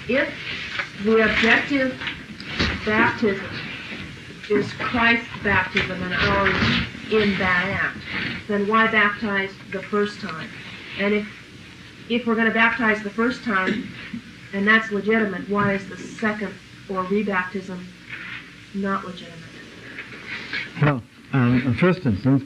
If the objective baptism is Christ's baptism and ours in that act, then why baptize the first time? And if we're going to baptize the first time, and that's legitimate, why is the second or rebaptism not legitimate? Well, in the first instance,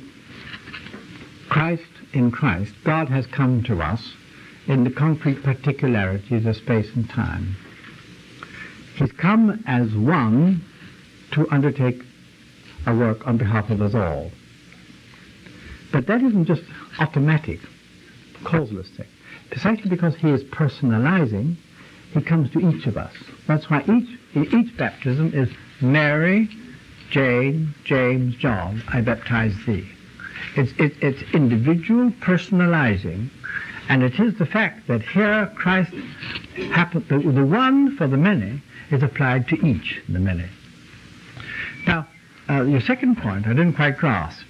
in Christ, God has come to us in the concrete particularities of space and time. He's come as one to undertake a work on behalf of us all. But that isn't just automatic, causalistic. Precisely because he is personalizing, he comes to each of us. That's why each baptism is Mary, Jane, James, John, I baptize thee. It's individual personalizing, and it is the fact that here Christ happened, the one for the many is applied to each, the many. Now, your second point I didn't quite grasp.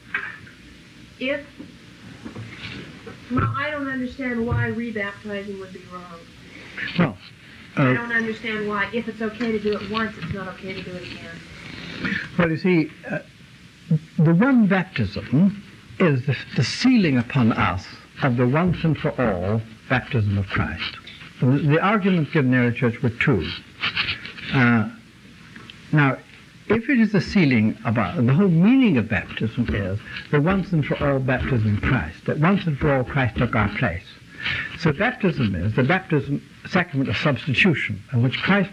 Well, I don't understand why rebaptizing would be wrong. Well, I don't understand why, if it's okay to do it once, it's not okay to do it again. Well, you see, the one baptism is the sealing upon us of the once and for all baptism of Christ. The arguments given in the early church were two. Now, if it is the sealing about, the whole meaning of baptism is the once and for all baptism of Christ, that once and for all Christ took our place. So baptism is the sacrament of substitution, in which Christ,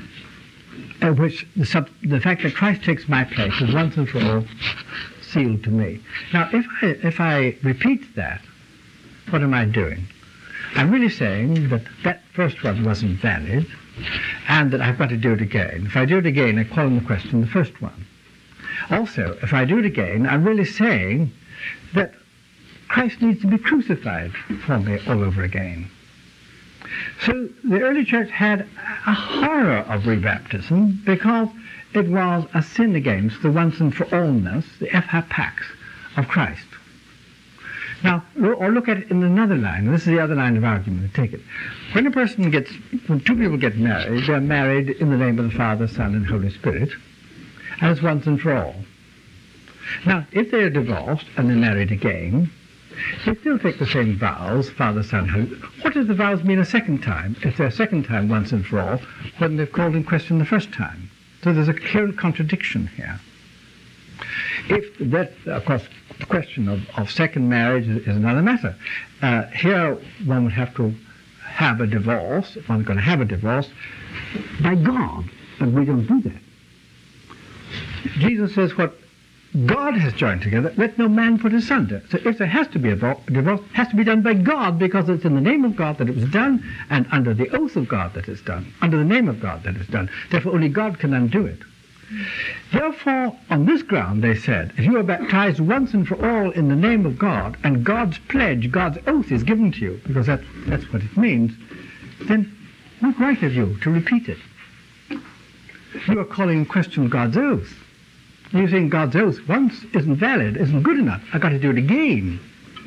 the fact that Christ takes my place is once and for all sealed to me. Now, if I repeat that, what am I doing? I'm really saying that that first one wasn't valid, and that I've got to do it again. If I do it again, I call into question the first one. Also, if I do it again, I'm really saying that Christ needs to be crucified for me all over again. So the early church had a horror of rebaptism because it was a sin against the once and for allness, the hapax of Christ. Now, or look at it in another line. This is the other line of argument. Take it. When two people get married, they're married in the name of the Father, Son, and Holy Spirit, and it's once and for all. Now, if they are divorced and they're married again, they still take the same vows, Father, Son, Holy Spirit. What does the vows mean a second time, if they're a second time once and for all, when they've called in question the first time? So there's a clear contradiction here. If that, of course, the question of second marriage is another matter. Here one would have to have a divorce, if one's going to have a divorce, by God, but we don't do that. Jesus says what God has joined together, let no man put asunder. So if there has to be a divorce, it has to be done by God, because it's in the name of God that it was done, and under the oath of God that it's done, under the name of God that it's done. Therefore only God can undo it. Therefore, on this ground, they said, if you are baptized once and for all in the name of God, and God's pledge, God's oath is given to you, because that's what it means, then what right have you to repeat it? You are calling in question God's oath. You're saying God's oath once isn't valid, isn't good enough. I've got to do it again.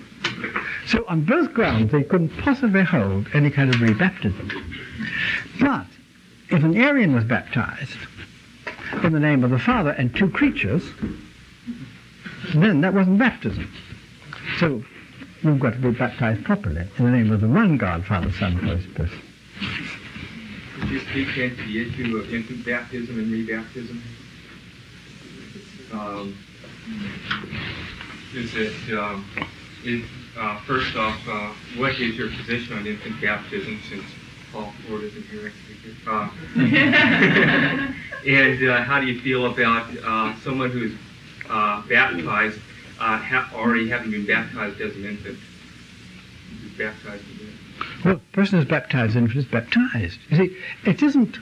So on both grounds, they couldn't possibly hold any kind of rebaptism. But if an Arian was baptized in the name of the Father and two creatures, then that wasn't baptism. So you've got to be baptized properly in the name of the one God, Father, Son, and Holy Spirit. Could you speak then to the issue of infant baptism and rebaptism? First off, what is your position on infant baptism, since Paul Ford isn't here? And how do you feel about someone who's baptized, already having been baptized as an infant, who's baptized again? Well, the person who's baptized infant is baptized. You see, it isn't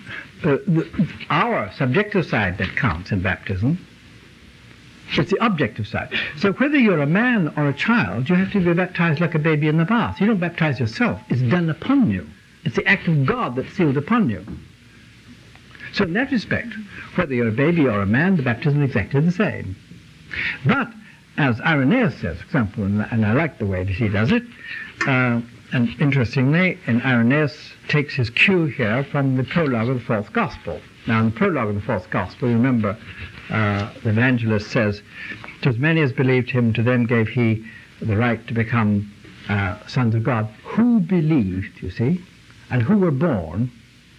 our subjective side that counts in baptism. It's the objective side. So whether you're a man or a child, you have to be baptized like a baby in the bath. You don't baptize yourself. It's done upon you. It's the act of God that's sealed upon you. So in that respect, whether you're a baby or a man, the baptism is exactly the same. But, as Irenaeus says, for example, and I like the way that he does it, And interestingly, Irenaeus takes his cue here from the prologue of the fourth gospel. Now, in the prologue of the fourth gospel, remember, the evangelist says, "To as many as believed him, to them gave he the right to become sons of God, who believed," you see, and who were born,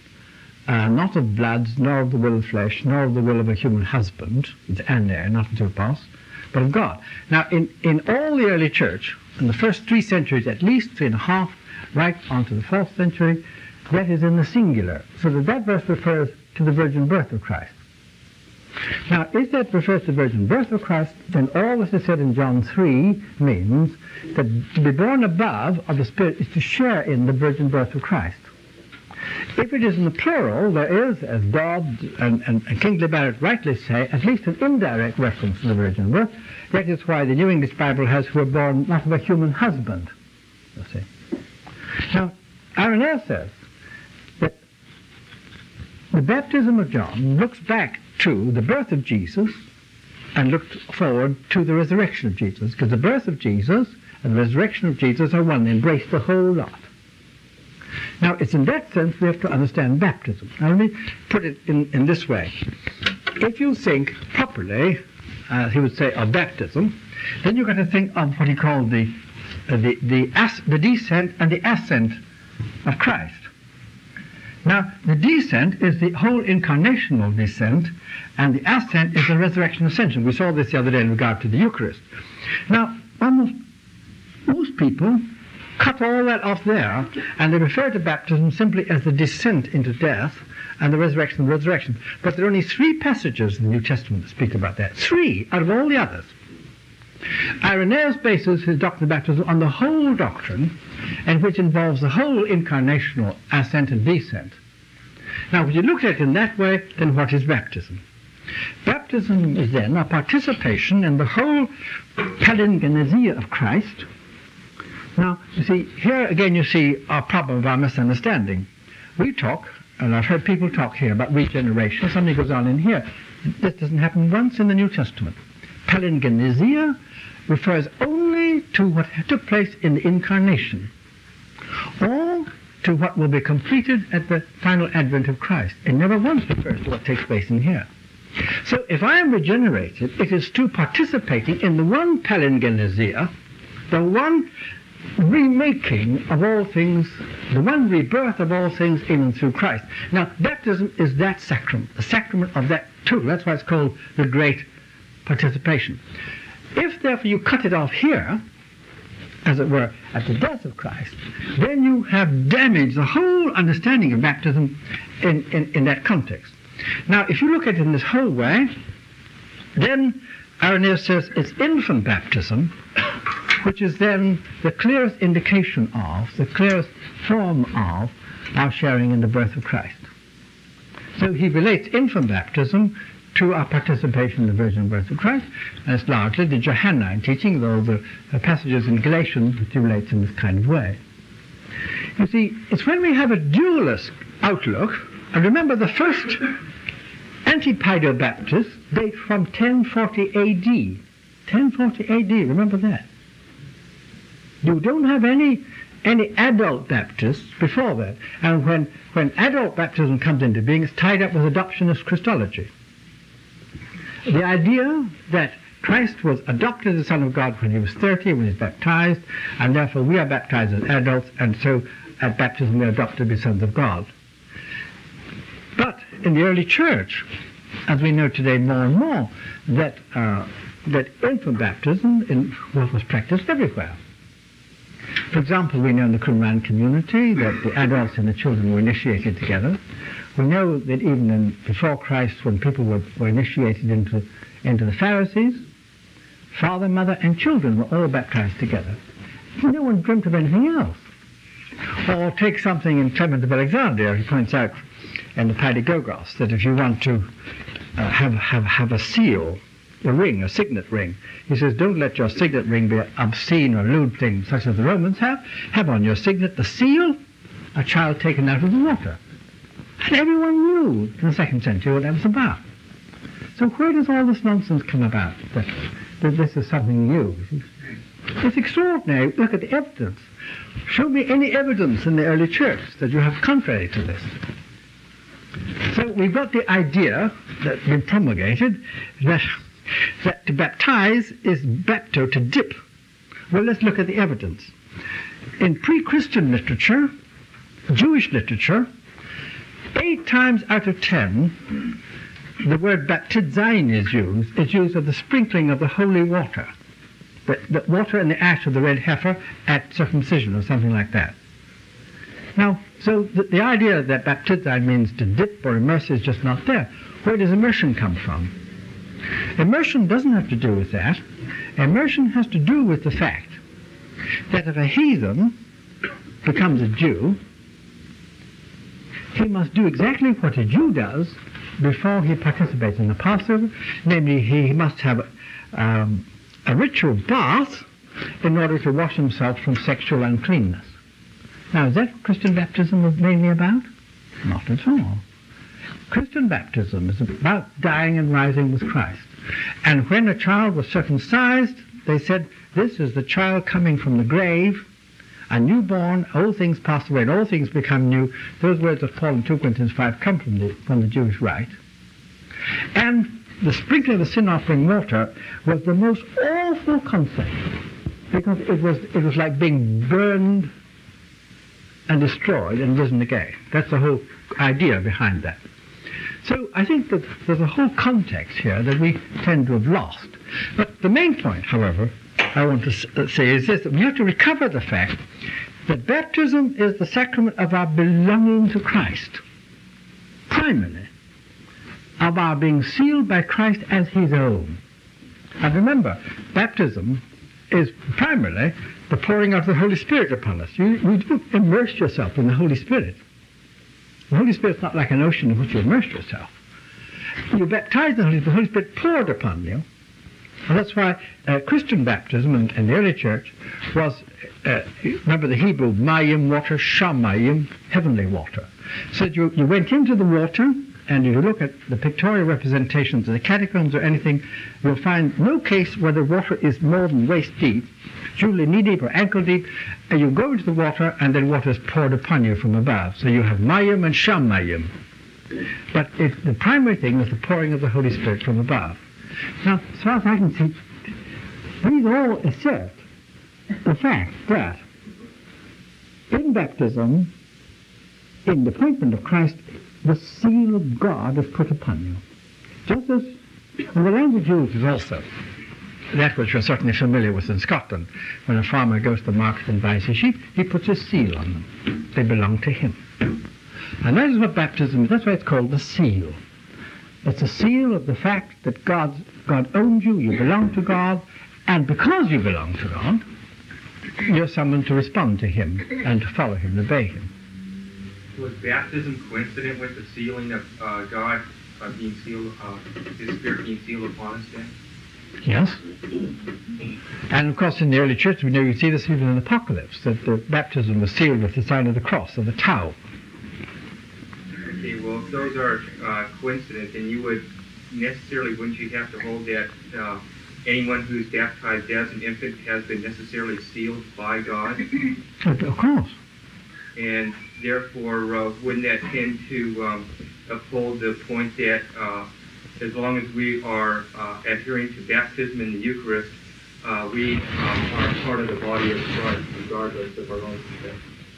not of bloods, nor of the will of flesh, nor of the will of a human husband, it's ane, not anthropos, but of God. Now, in all the early church, in the first 3 centuries, at least 3.5, right onto the 4th century, that is in the singular. So that verse refers to the virgin birth of Christ. Now, if that refers to the virgin birth of Christ, then all that is said in John 3 means that to be born above of the Spirit is to share in the virgin birth of Christ. If it is in the plural, there is, as Dodd and Kingsley Barrett rightly say, at least an indirect reference to the virgin birth. That is why the New English Bible has "who are born not of a human husband," you see. Now, Irenaeus says that the baptism of John looks back to the birth of Jesus and looked forward to the resurrection of Jesus, because the birth of Jesus and the resurrection of Jesus are one, they embrace the whole lot. Now, it's in that sense we have to understand baptism. Now, let me put it in this way. If you think properly, he would say, of baptism, then you've got to think of what he called the descent and the ascent of Christ. Now, the descent is the whole incarnational descent, and the ascent is the resurrection ascension. We saw this the other day in regard to the Eucharist. Now, most people cut all that off there, and they refer to baptism simply as the descent into death and the resurrection. But there are only 3 passages in the New Testament that speak about that. 3 out of all the others. Irenaeus bases his doctrine of baptism on the whole doctrine, and which involves the whole incarnational ascent and descent. Now, if you look at it in that way, then what is baptism? Baptism is then a participation in the whole palingenesia of Christ. Now, you see, here again you see our problem of our misunderstanding. We talk, and I've heard people talk here about regeneration. Something goes on in here. This doesn't happen once in the New Testament. Palingenesia refers only to what took place in the incarnation, or to what will be completed at the final advent of Christ. It never once refers to what takes place in here. So if I am regenerated, it is to participating in the one palingenesia, the one remaking of all things, the one rebirth of all things in and through Christ. Now, baptism is that sacrament, the sacrament of that too. That's why it's called the great participation. If, therefore, you cut it off here, as it were, at the death of Christ, then you have damaged the whole understanding of baptism in that context. Now, if you look at it in this whole way, then Irenaeus says it's infant baptism, which is then the clearest indication of, the clearest form of our sharing in the birth of Christ. So he relates infant baptism to our participation in the virgin birth of Christ, and it's largely the Johannine teaching, though the passages in Galatians which he relates in this kind of way. You see, it's when we have a dualist outlook, and remember the first Antipedo Baptists date from 1040 AD. 1040 AD, remember that. You don't have any adult Baptists before that. And when adult baptism comes into being, it's tied up with adoptionist Christology. The idea that Christ was adopted as the Son of God when he was 30, when he was baptized, and therefore we are baptized as adults, and so at baptism we are adopted to be sons of God. But in the early church, as we know today more and more, that infant baptism was practiced everywhere. For example, we know in the Qumran community that the adults and the children were initiated together. We know that even before Christ, when people were initiated into the Pharisees, father, mother, and children were all baptized together. No one dreamt of anything else. Or take something in Clement of Alexandria. He points out in the Paidagogos that if you want to have a seal, a ring, a signet ring, he says, don't let your signet ring be obscene or lewd things such as the Romans have. Have on your signet the seal, a child taken out of the water. And everyone knew in the 2nd century what that was about. So where does all this nonsense come about, that this is something new? It's extraordinary. Look at the evidence. Show me any evidence in the early church that you have contrary to this. So we've got the idea that's been promulgated that to baptize is bapto, to dip. Well, let's look at the evidence. In pre-Christian literature, Jewish literature, 8 times out of 10, the word baptizein is used. It's used of the sprinkling of the holy water. The water and the ash of the red heifer at circumcision or something like that. Now, so the idea that baptizein means to dip or immerse is just not there. Where does immersion come from? Immersion doesn't have to do with that. Immersion has to do with the fact that if a heathen becomes a Jew, he must do exactly what a Jew does before he participates in the Passover. Namely, he must have a ritual bath in order to wash himself from sexual uncleanness. Now, is that what Christian baptism was mainly about? Not at all. Christian baptism is about dying and rising with Christ. And when a child was circumcised, they said, this is the child coming from the grave, a newborn, old things pass away and all things become new. Those words of Paul in 2 Corinthians 5 come from the Jewish rite. And the sprinkling of the sin offering water was the most awful concept, because it was like being burned and destroyed and risen again. That's the whole idea behind that. So I think that there's a whole context here that we tend to have lost. But the main point, however, I want to say is this, that we have to recover the fact that baptism is the sacrament of our belonging to Christ, primarily, of our being sealed by Christ as his own. And remember, baptism is primarily the pouring out of the Holy Spirit upon us. You don't immerse yourself in the Holy Spirit. The Holy Spirit's not like an ocean in which you immerse yourself. You baptize the Holy Spirit poured upon you. And that's why Christian baptism in the early church was, remember the Hebrew, mayim, water, shamayim, heavenly water. So you went into the water, and if you look at the pictorial representations of the catacombs or anything, you'll find no case where the water is more than waist deep, usually knee deep or ankle deep, and you go into the water and then water is poured upon you from above. So you have mayim and shamayim. But the primary thing is the pouring of the Holy Spirit from above. Now, as far as I can see, these all assert the fact that in baptism, in the appointment of Christ, the seal of God is put upon you. Just as in the language used is also that which you're certainly familiar with in Scotland. When a farmer goes to the market and buys his sheep, he puts his seal on them. They belong to him. And that is what baptism is. That's why it's called the seal. It's a seal of the fact that God owns you, you belong to God, and because you belong to God, you're summoned to respond to him and to follow him, obey him. Was baptism coincident with the sealing of God being sealed, his Spirit being sealed upon us then? Yes. And of course in the early church, we know you see this even in Apocalypse, that the baptism was sealed with the sign of the cross, of the tau. Okay, well, if those are coincident, then you wouldn't you have to hold that anyone who's baptized as an infant has been necessarily sealed by God? Of course. And therefore, wouldn't that tend to uphold the point that as long as we are adhering to baptism in the Eucharist, we are part of the body of Christ, regardless of our own confession?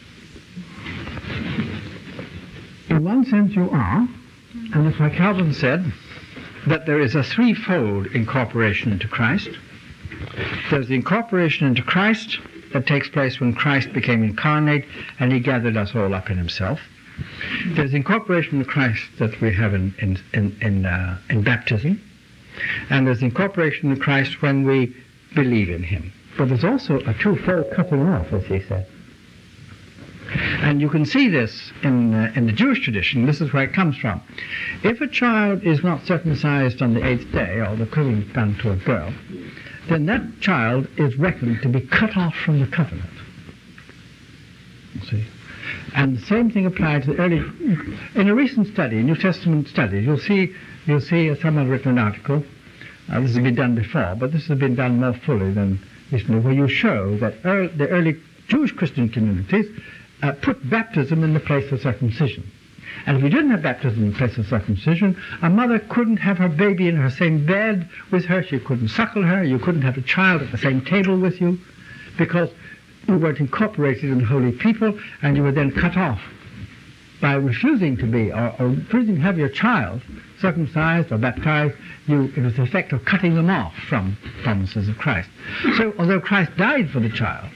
In one sense you are, and that's why Calvin said that there is a threefold incorporation into Christ. There's the incorporation into Christ that takes place when Christ became incarnate and he gathered us all up in himself. There's incorporation into Christ that we have in baptism, and there's incorporation into Christ when we believe in him. But there's also a twofold cutting off, as he said. And you can see this in the Jewish tradition. This is where it comes from. If a child is not circumcised on the 8th day, or the equivalent done to a girl, then that child is reckoned to be cut off from the covenant. You see? And the same thing applied to the early. In a recent study, New Testament studies, you'll see someone written an article. This has been done before, but this has been done more fully than recently where you show that the early Jewish Christian communities put baptism in the place of circumcision. And if you didn't have baptism in the place of circumcision, a mother couldn't have her baby in her same bed with her, she couldn't suckle her, you couldn't have a child at the same table with you, because you weren't incorporated in the holy people, and you were then cut off by refusing to be, or refusing to have your child circumcised or baptized. It was the effect of cutting them off from promises of Christ. So although Christ died for the child,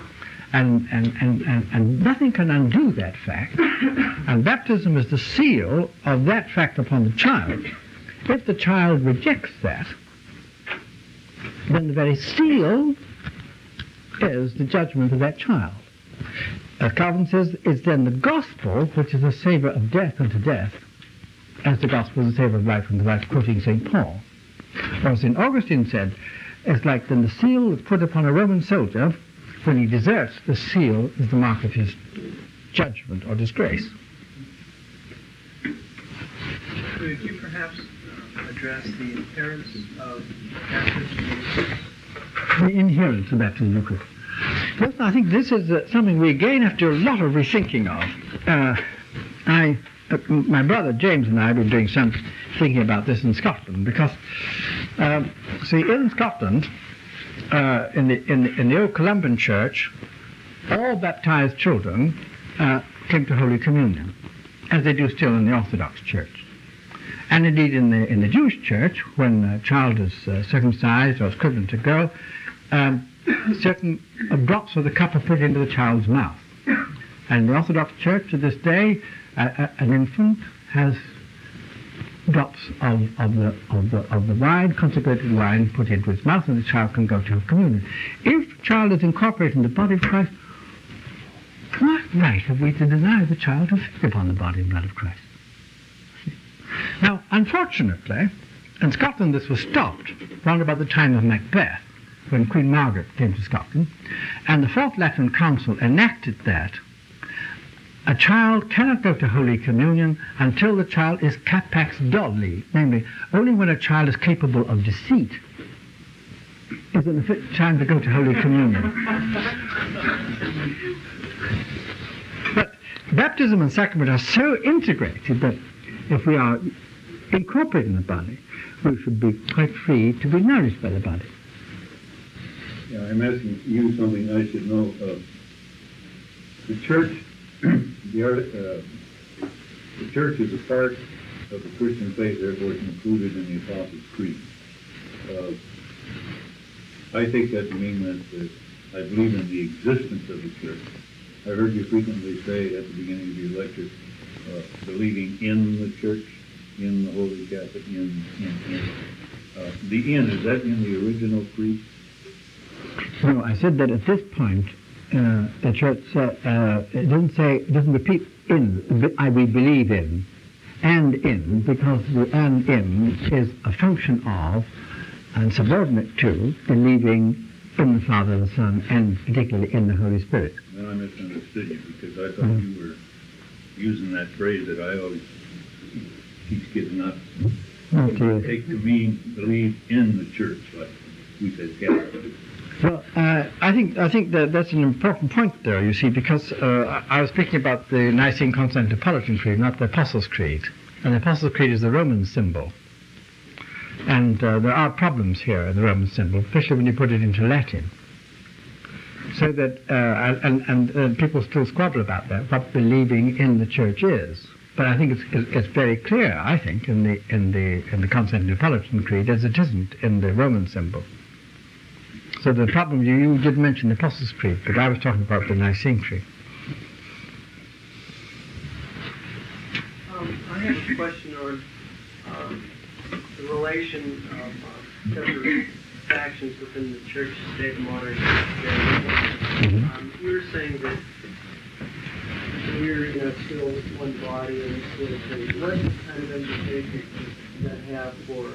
and nothing can undo that fact, and baptism is the seal of that fact upon the child, if the child rejects that, then the very seal is the judgment of that child. Calvin says it's then the gospel which is a savour of death unto death, as the gospel is a savour of life unto life, quoting St. Paul. Or St. Augustine said, it's like then the seal that's put upon a Roman soldier. When he deserts, the seal is the mark of his judgment or disgrace. Could you perhaps address the inherence of baptism? The inherence of baptism in Eucharist. Yes, I think this is something we again have to do a lot of rethinking of. My brother James and I have been doing some thinking about this in Scotland, because, see, in Scotland, in the old Columban Church, all baptized children came to Holy Communion, as they do still in the Orthodox Church. And indeed in the Jewish Church, when a child is circumcised or is equivalent to a girl, certain drops of the cup are put into the child's mouth. And in the Orthodox Church to this day, an infant has drops of the wine, consecrated wine, put into its mouth, and the child can go to communion. If the child is incorporated in the body of Christ, what right have we to deny the child to feed upon the body and blood of Christ? Now, unfortunately, in Scotland this was stopped round about the time of Macbeth, when Queen Margaret came to Scotland, and the Fourth Lateran Council enacted that a child cannot go to Holy Communion until the child is capax doli, namely, only when a child is capable of deceit is it a fit time to go to Holy Communion. But baptism and sacrament are so integrated that if we are incorporated in the body, we should be quite free to be nourished by the body. Yeah, I'm asking you something I should know. The church, the church is a part of the Christian faith, therefore it's included in the Apostles' Creed. I take that to mean that I believe in the existence of the church. I heard you frequently say at the beginning of your lecture, believing in the church, in the Holy Catholic, in. The in, is that in the original creed? No, I said that at this point, the church it doesn't repeat in, we believe in, and in, because the and in is a function of, and subordinate to, believing in the Father, the Son, and particularly in the Holy Spirit. Well, I misunderstood you, because I thought you were using that phrase that I always teach kids not to take to mean believe in the church, like we said Catholic. Well, I think that that's an important point there, you see, because I was speaking about the Nicene-Constantinopolitan Creed, not the Apostles' Creed. And the Apostles' Creed is the Roman symbol. And there are problems here in the Roman symbol, especially when you put it into Latin. So that, and people still squabble about that, what believing in the church is. But I think it's very clear, I think, in the Constantinopolitan Creed, as it isn't in the Roman symbol. So the problem, you did mention the Apostles' Creed, but I was talking about the Nicene Creed. I have a question on the relation of separate factions within the church today, the modern day. You were saying that we're still one body and this sort of thing. What kind of implications does that have for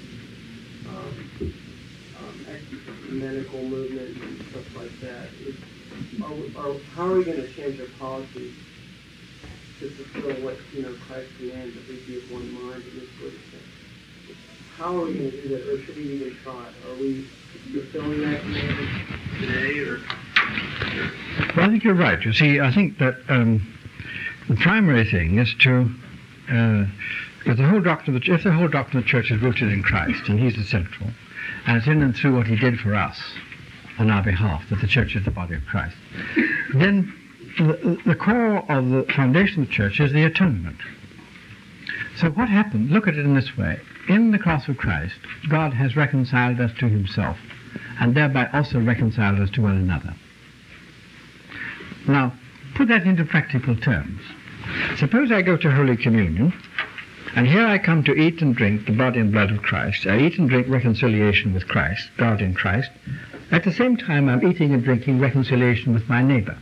ecumenical movement and stuff like that? How are we going to change our policies to fulfill what Christ commands, that we be of one mind and this sort of thing? how are we going to do that, or should we even try? Are we fulfilling that commandment today, or? Well, I think you're right. You see, I think that the primary thing is to, if the whole doctrine of the church is rooted in Christ, and He's the central, and it's in and through what He did for us on our behalf, that the church is the body of Christ, then the core of the foundation of the church is the atonement. So what happened? Look at it in this way. In the cross of Christ, God has reconciled us to Himself, and thereby also reconciled us to one another. Now, put that into practical terms. Suppose I go to Holy Communion, and here I come to eat and drink the body and blood of Christ. I eat and drink reconciliation with Christ, God in Christ. At the same time, I'm eating and drinking reconciliation with my neighbor.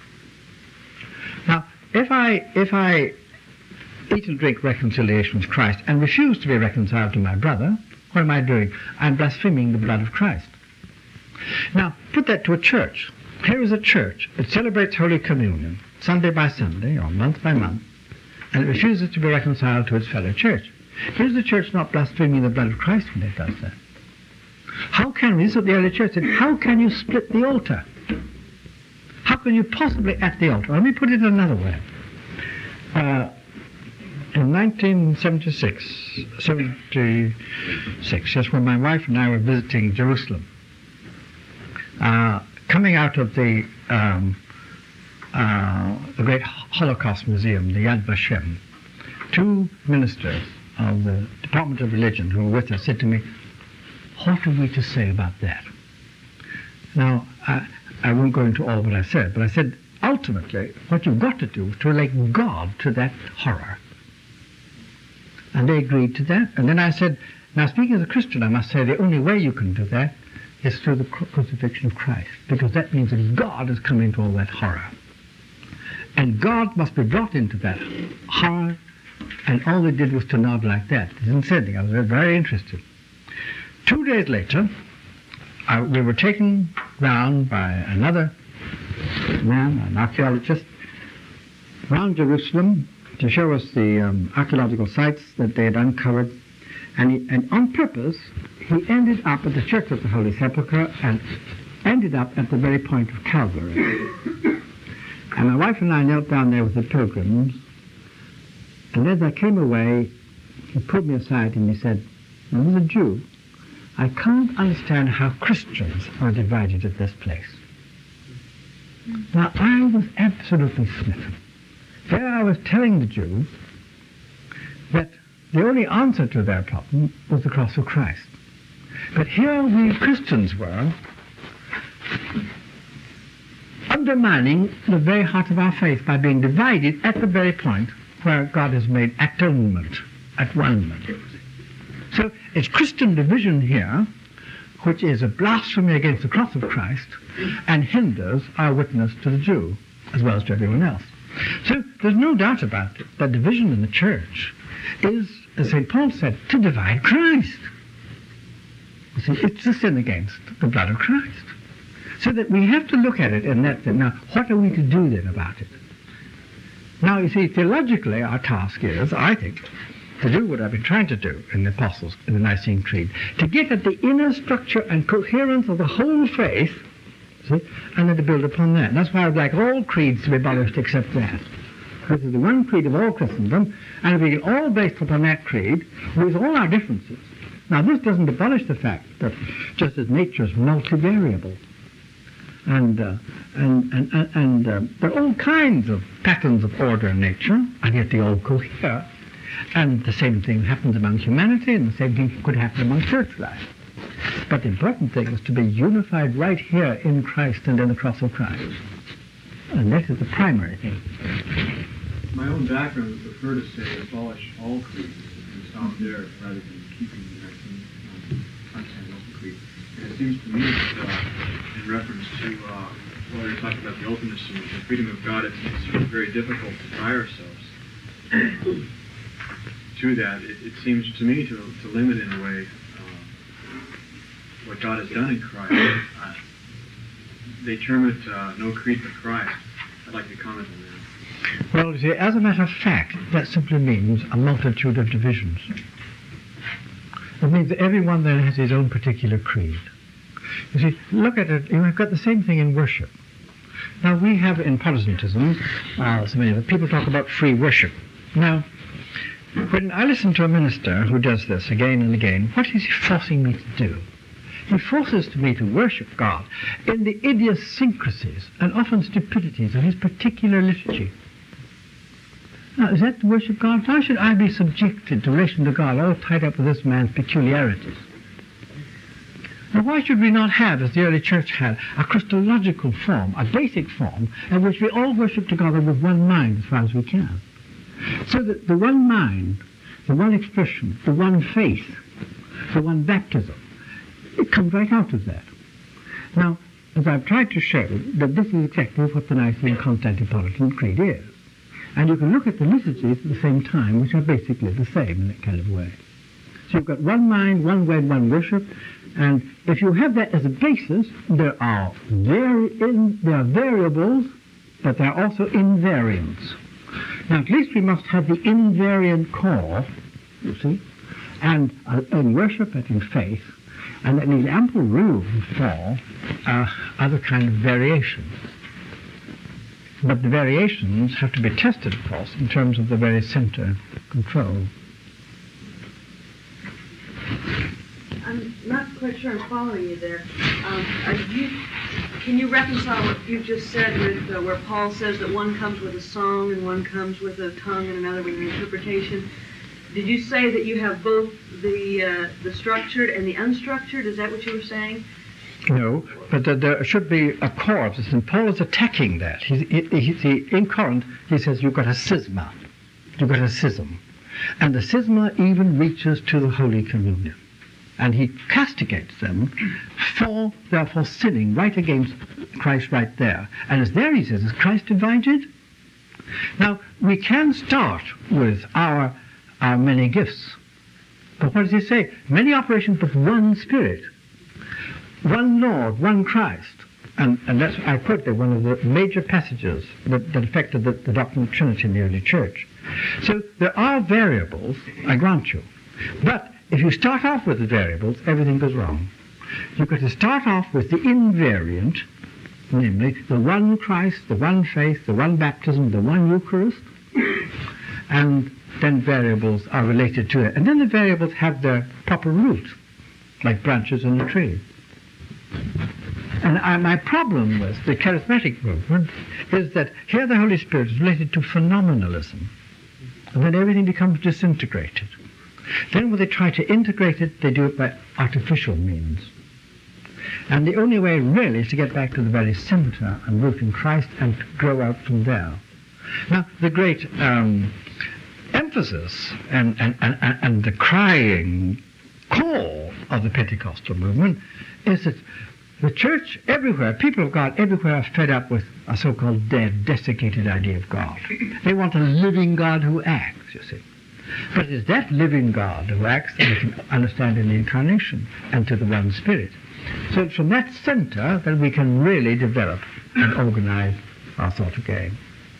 Now, if I eat and drink reconciliation with Christ and refuse to be reconciled to my brother, what am I doing? I'm blaspheming the blood of Christ. Now, put that to a church. Here is a church. It celebrates Holy Communion, Sunday by Sunday, or month by month, and it refuses to be reconciled to its fellow church. Here's the church not blaspheming the blood of Christ when it does that. How can we, this is what the early church said, how can you split the altar? How can you possibly at the altar? Let me put it another way. In 1976, just when my wife and I were visiting Jerusalem, coming out of the great Holocaust Museum, the Yad Vashem, two ministers of the Department of Religion who were with us said to me, what are we to say about that? Now, I won't go into all what I said, but I said, ultimately, what you've got to do is to relate God to that horror. And they agreed to that. And then I said, now speaking as a Christian, I must say the only way you can do that is through the crucifixion of Christ, because that means that God has come into all that horror. And God must be brought into that horror, and all they did was to nod like that. They didn't say anything. I was very interested. 2 days later, we were taken round by another man, an archaeologist, round Jerusalem to show us the archaeological sites that they had uncovered. And on purpose, he ended up at the Church of the Holy Sepulchre and ended up at the very point of Calvary. And my wife and I knelt down there with the pilgrims, and as I came away, he pulled me aside and he said, "Now, as a Jew, I can't understand how Christians are divided at this place." Now, I was absolutely smitten. There I was telling the Jews that the only answer to their problem was the cross of Christ. But here we Christians were undermining the very heart of our faith by being divided at the very point where God has made atonement, at one. So it's Christian division here, which is a blasphemy against the cross of Christ and hinders our witness to the Jew as well as to everyone else. So there's no doubt about it that division in the church is, as St. Paul said, to divide Christ. You see, it's a sin against the blood of Christ. So that we have to look at it in that sense. Now, what are we to do then about it? Now, you see, theologically, our task is, I think, to do what I've been trying to do in the Apostles, in the Nicene Creed, to get at the inner structure and coherence of the whole faith, see, and then to build upon that. And that's why I'd like all creeds to be abolished except that. This is the one creed of all Christendom, and if we get all based upon that creed, with all our differences. Now, this doesn't abolish the fact that just as nature is multivariable, and there are all kinds of patterns of order in nature, and yet they all cohere. And the same thing happens among humanity, and the same thing could happen among church life. But the important thing is to be unified right here in Christ and in the cross of Christ. And that is the primary thing. My own background would prefer to say abolish all creeds and stop there rather than keeping the content of the creed. And it seems to me that in reference to what you're talking about, the openness and the freedom of God, it's very difficult to tie ourselves to that. It seems to me to limit in a way what God has done in Christ. They term it no creed but Christ. I'd like to comment on that. Well, you see, as a matter of fact, that simply means a multitude of divisions. It means that everyone there has his own particular creed. You see, look at it, you've got the same thing in worship. Now, we have in Protestantism, so many of the people talk about free worship. Now, when I listen to a minister who does this again and again, what is he forcing me to do? He forces me to worship God in the idiosyncrasies and often stupidities of his particular liturgy. Now, is that to worship God? Why should I be subjected to relation to God, all tied up with this man's peculiarities? Now, why should we not have, as the early church had, a Christological form, a basic form, in which we all worship together with one mind as far as we can? So that the one mind, the one expression, the one faith, the one baptism, it comes right out of that. Now, as I've tried to show, that this is exactly what the Nicene Constantinopolitan Creed is. And you can look at the liturgies at the same time, which are basically the same in that kind of way. So you've got one mind, one way, one worship, and if you have that as a basis, there are variables, but there are also invariants. Now, at least we must have the invariant core, you see, and in worship and in faith, and that leaves ample room for other kind of variations. But the variations have to be tested, of course, in terms of the very center control. I'm not quite sure I'm following you there. Can you reconcile what you just said with where Paul says that one comes with a song and one comes with a tongue and another with an interpretation? Did you say that you have both the structured and the unstructured? Is that what you were saying? No, but there should be a core of this, and Paul is attacking that. In Corinth, he says you've got a schisma, you've got a schism, and the schisma even reaches to the Holy Communion. And he castigates them for, therefore, sinning right against Christ right there. And as there he says, is Christ divided? Now, we can start with our many gifts. But what does he say? Many operations, but one Spirit. One Lord, one Christ. And that's, I quote there, one of the major passages that affected the doctrine of the Trinity in the early church. So there are variables, I grant you. But if you start off with the variables, everything goes wrong. You've got to start off with the invariant, namely the one Christ, the one faith, the one baptism, the one Eucharist, and then variables are related to it. And then the variables have their proper root, like branches in a tree. And my problem with the charismatic movement is that here the Holy Spirit is related to phenomenalism, and then everything becomes disintegrated. Then when they try to integrate it, they do it by artificial means. And the only way really is to get back to the very center and root in Christ and to grow out from there. Now, the great emphasis and the crying call of the Pentecostal movement is that the church everywhere, people of God everywhere are fed up with a so-called dead, desiccated idea of God. They want a living God who acts, you see. But it is that living God who acts that we can understand in the Incarnation and to the one Spirit. So it's from that center that we can really develop and organize our thought again.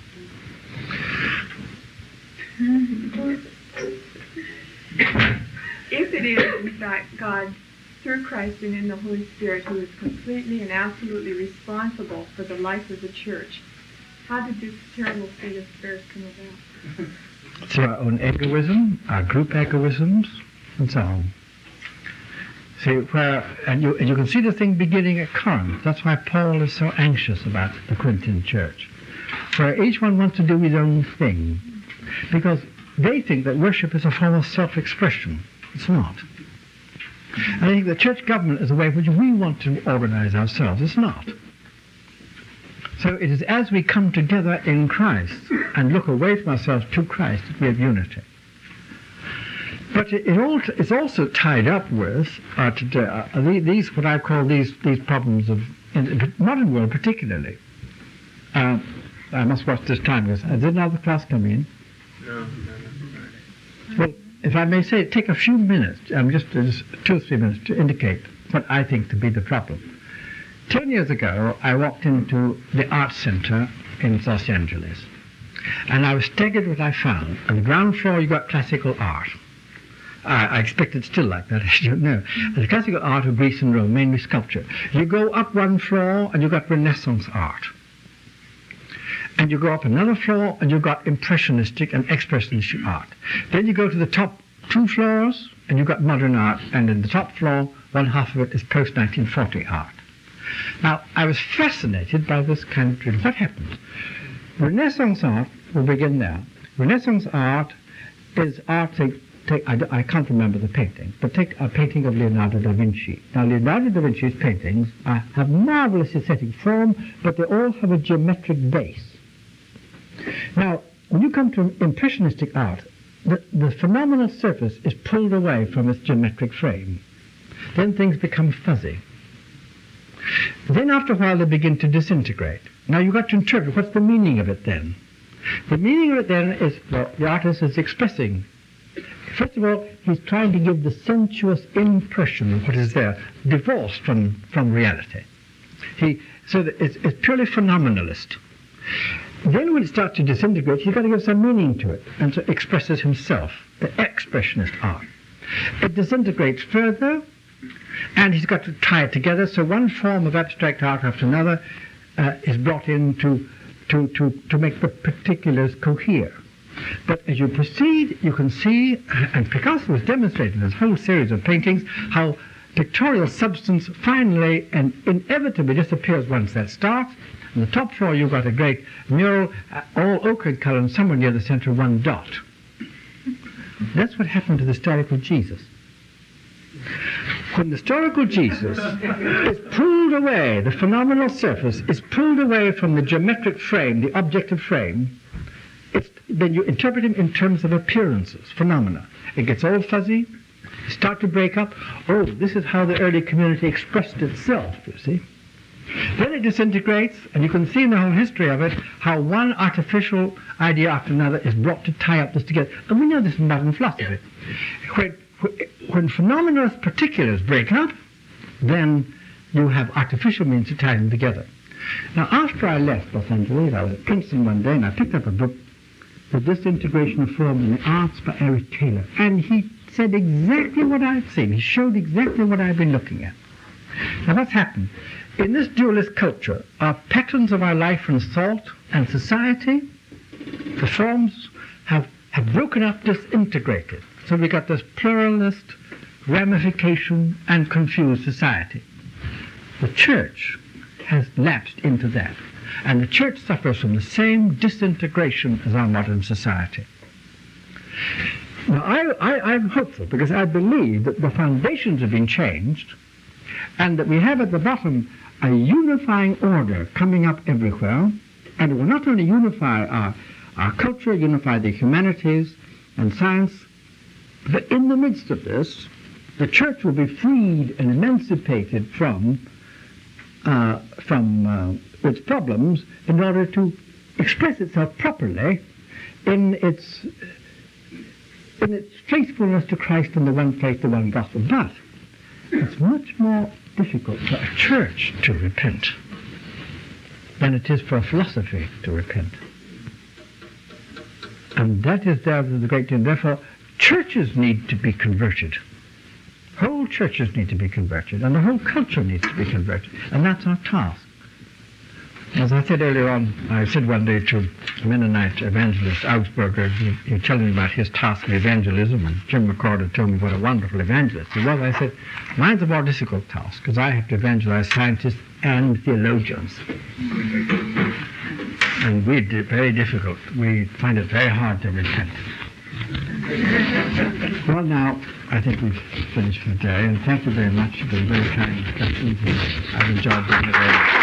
If it is, in fact, God, through Christ and in the Holy Spirit, who is completely and absolutely responsible for the life of the church, how did this terrible state of affairs come about? Through our own egoism, our group egoisms, and so on. See, and you can see the thing beginning at Corinth. That's why Paul is so anxious about the Corinthian church. Where each one wants to do his own thing. Because they think that worship is a form of self-expression. It's not. And I think the church government is a way in which we want to organize ourselves. It's not. So it is as we come together in Christ and look away from ourselves to Christ that we have unity. But it's also tied up with these what I call these problems of in the modern world particularly. I must watch this time because did another class come in? No. Well, if I may say, take a few minutes, just 2 or 3 minutes to indicate what I think to be the problem. 10 years ago, I walked into the Art Center in Los Angeles, and I was staggered what I found. On the ground floor, you got classical art. I expect it's still like that, I don't know. The classical art of Greece and Rome, mainly sculpture. You go up one floor and you've got Renaissance art. And you go up another floor and you've got Impressionistic and Expressionistic art. Then you go to the top 2 floors and you've got modern art, and in the top floor, one half of it is post-1940 art. Now, I was fascinated by this kind of drill. What happens? Renaissance art, we'll begin there. Renaissance art is art, I can't remember the painting, but take a painting of Leonardo da Vinci. Now, Leonardo da Vinci's paintings have marvelous aesthetic form, but they all have a geometric base. Now, when you come to Impressionistic art, the phenomenal surface is pulled away from its geometric frame. Then things become fuzzy. Then after a while they begin to disintegrate. Now you've got to interpret what's the meaning of it then. The meaning of it then is, well, the artist is expressing. First of all, he's trying to give the sensuous impression of what is there, divorced from reality. So that it's purely phenomenalist. Then when it starts to disintegrate, he's got to give some meaning to it, and so expresses himself, the expressionist art. It disintegrates further, and he's got to tie it together, so one form of abstract art after another is brought in to make the particulars cohere. But as you proceed, you can see, and Picasso has demonstrated in his whole series of paintings, how pictorial substance finally and inevitably disappears once that starts. On the top floor, you've got a great mural, all ochre in color, and somewhere near the center, one dot. That's what happened to the historical Jesus. When the historical Jesus is pulled away, the phenomenal surface is pulled away from the geometric frame, the objective frame, then you interpret him in terms of appearances, phenomena. It gets all fuzzy, you start to break up. Oh, this is how the early community expressed itself, you see. Then it disintegrates, and you can see in the whole history of it how one artificial idea after another is brought to tie up this together. And we know this in modern philosophy. When phenomenalist particulars break up, then you have artificial means to tie them together. Now, after I left Los Angeles, I was at Princeton one day, and I picked up a book, The Disintegration of Form in the Arts by Eric Taylor. And he said exactly what I'd seen. He showed exactly what I'd been looking at. Now, what's happened? In this dualist culture, our patterns of our life and thought and society, the forms have broken up, disintegrated. So we got this pluralist, ramification, and confused society. The church has lapsed into that, and the church suffers from the same disintegration as our modern society. Now, I'm hopeful because I believe that the foundations have been changed, and that we have at the bottom a unifying order coming up everywhere, and it will not only unify our culture, unify the humanities and science, but in the midst of this, the church will be freed and emancipated from its problems in order to express itself properly in its faithfulness to Christ and the one faith, the one gospel. But it's much more difficult for a church to repent than it is for a philosophy to repent. And that is there the great thing. Therefore, churches need to be converted. Whole churches need to be converted, and the whole culture needs to be converted, and that's our task. As I said earlier on, I said one day to a Mennonite evangelist, Augsburger, he was telling me about his task of evangelism, and Jim McCord told me what a wonderful evangelist he was. I said, mine's a more difficult task, because I have to evangelize scientists and theologians. And we do very difficult. We find it very hard to repent. Well, now, I think we've finished for today, and thank you very much for the very kind questions. I've enjoyed being here.